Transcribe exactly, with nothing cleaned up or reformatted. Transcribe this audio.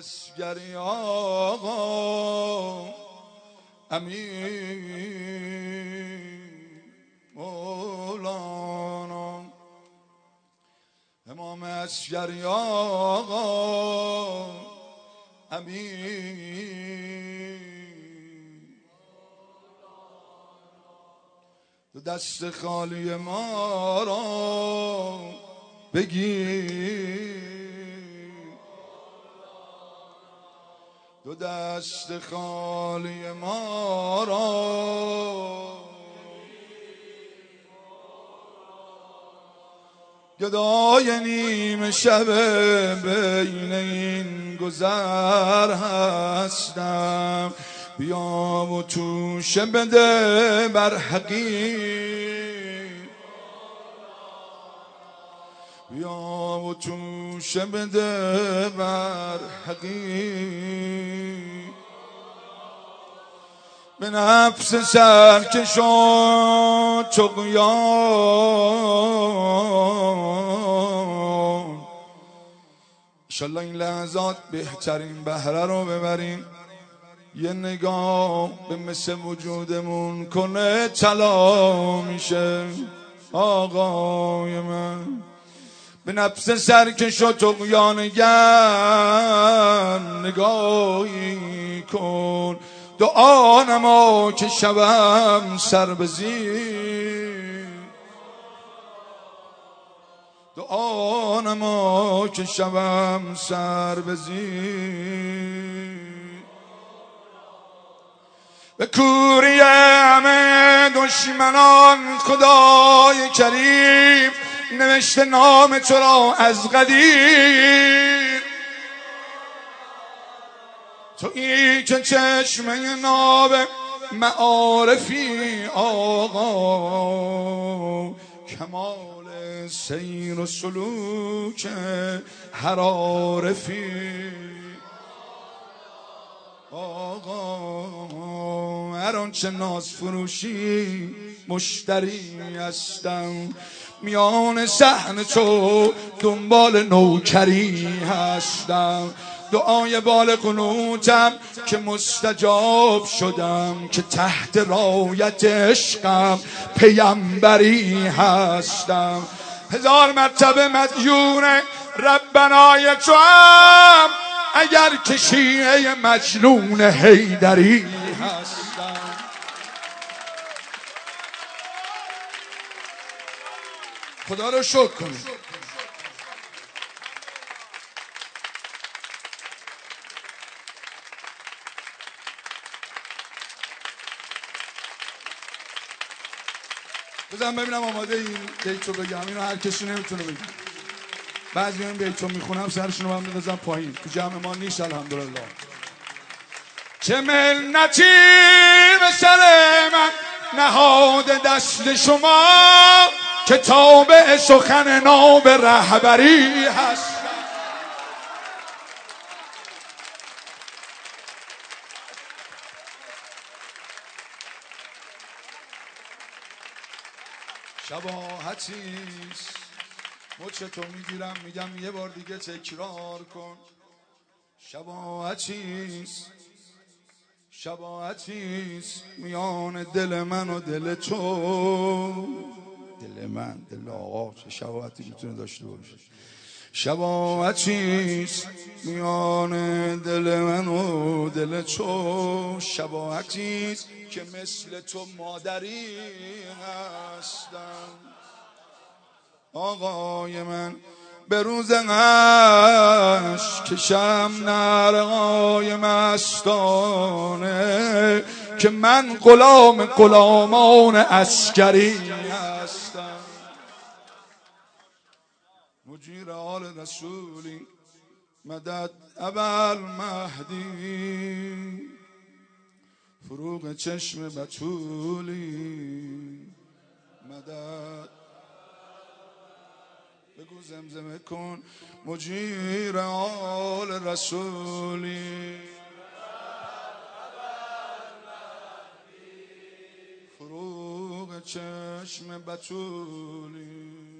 اسگری آقا امین مولانا امام اسگری آقا امین تو دست خالی ما را بگیر دو دست خالی ما را گدای نیم شب بین این گذر هستم بیا و توشه بده بر حقیر بیا و توشه بده بر حقیر به نفس سرکشان چغیان انشالله این لحظات بهترین بهره رو ببریم یه نگاه به مثل وجودمون کنه طلا میشه آقای من به نفس سرکش و طغیانگر نگاهی کن دعا نما که شبم سر به زیر دعا نما که شبم سر به زیر به کوری همه دشمنان خدای کریم نوشته نام تو را از قدیم تویی که چشمه ناب معارفی آقا کمال سیر و سلوک هر عارفی آقا هر آنچه ناز فروشی مشتری هستم میان صحن تو دنبال نوکری هستم دعای بال قنوتم که مستجاب شدم که تحت رایت عشقم پیمبری هستم هزار مرتبه مدیون ربنای تو هم اگر که شیعه مجنون حیدری هستم خدا رو شکر کنید بزن ببینم آماده این بیتو بگم اینو هر کسی نمیتونه بگم بعضی این بیتو میخونم سرشونو من میدازم پایین تو جمع ما نیست الحمدلله چه منتی به سر من نهاد دست شما کتاب سخن ناب رهبری هست شباهتیست مچ تو میگیرم میگم یه بار دیگه تکرار کن شباهتیست شباهتیست میان دل من و دل تو دل من دل آقا چه شباهتی میتونه داشته باشه شباهتیست میان دل من و دل تو شباهتیست که مثل تو مادری هستم آقای من به روز غش کشم نرهای مستانه که من غلام غلامان عسکری هستم مجیر آل رسولی مدد ابل مهدی فروغ چشم بتولی مدد بگو زمزمه کن مجیر آل رسولی فروغ چشم بتولی